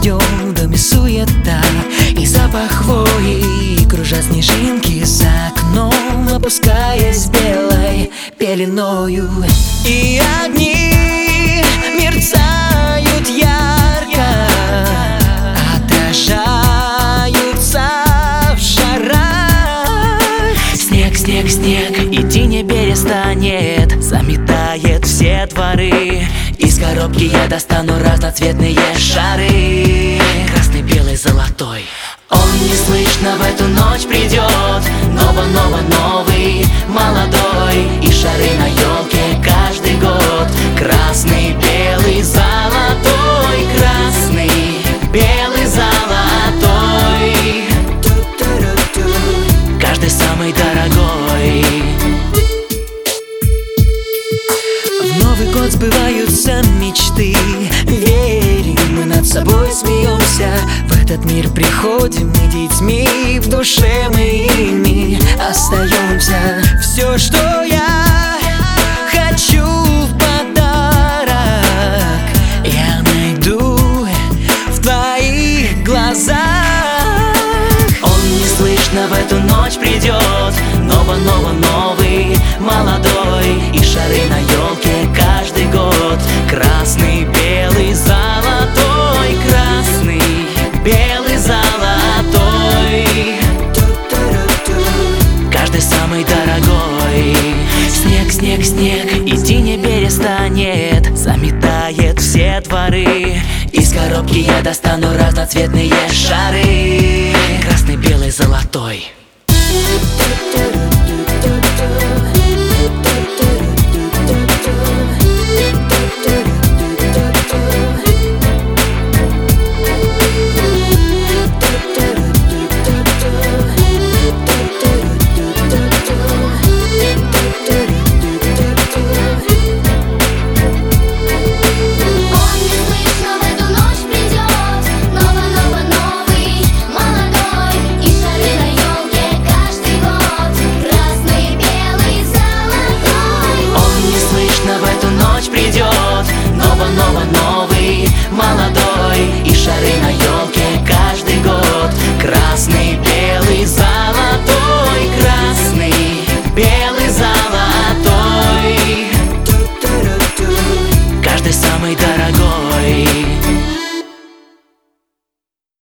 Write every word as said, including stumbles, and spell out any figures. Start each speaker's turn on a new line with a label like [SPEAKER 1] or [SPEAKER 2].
[SPEAKER 1] моем доме суета и запах хвои, кружат снежинки за окном, опускаясь белой пеленою. И огни мерцают ярко, отражаются в шарах. Снег, снег, снег, идти не перестанет, заметает все дворы. Из коробки я достану разноцветные шары, красный, белый, золотой. Он неслышно в эту ночь придет, ново-ново-новый, молодой. И шары на елке каждый год, красный, белый, золотой, красный, белый, золотой, каждый самый дорогой. В Новый год сбываются мечты, верим, мы над собой смеемся. В этот мир приходим мы детьми, в душе мы ими остаемся. Все, что я хочу в подарок, я найду в твоих глазах. Он неслышно в эту ночь придет, ново-ново-новый, молодой. И шары на елке каждый год, красный, белый, золотой, красный, белый, золотой, каждый самый дорогой. Снег, снег, снег, идти не перестанет, заметает все дворы. Из коробки я достану разноцветные шары, красный, белый, золотой.